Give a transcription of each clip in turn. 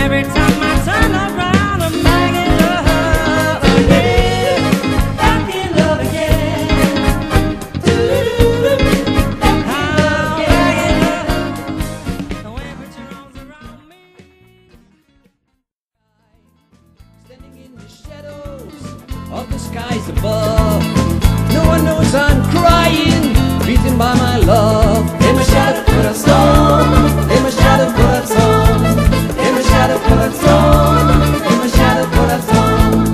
every time I turn around, I'm making love again, making love again. Standing in the shadows of the skies above, no one knows I'm crying, beaten by my love. In my shadow put a song, in my shadow put a song, in my shadow put a song, in my shadow put a song.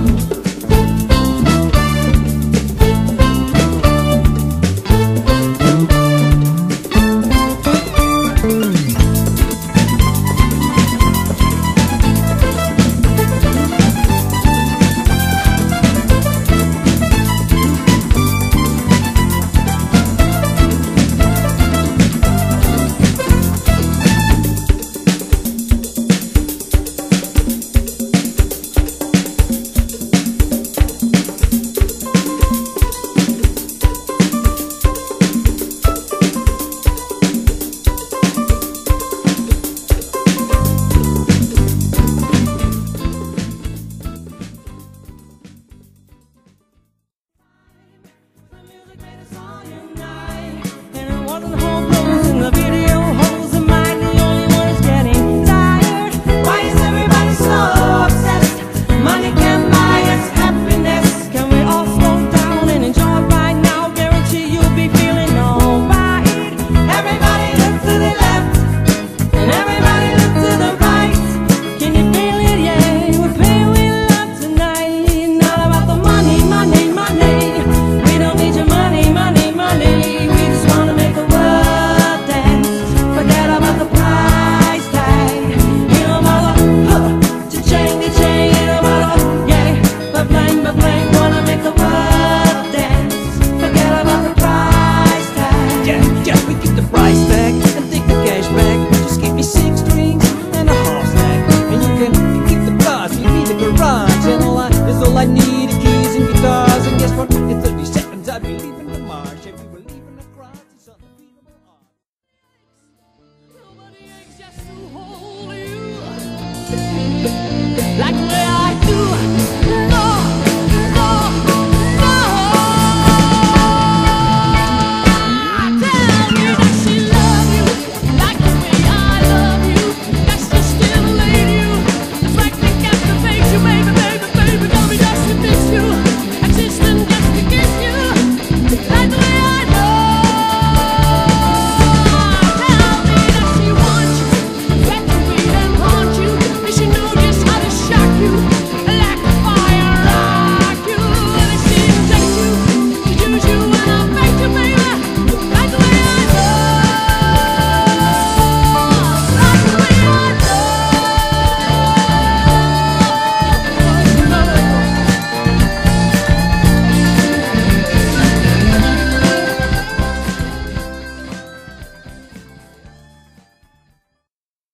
All I need is keys and guitars, and guess what? In 30 seconds I'd be leaving the marsh, and we were leaving across this unbeatable art. Nobody ain't just to hold you like the way I do.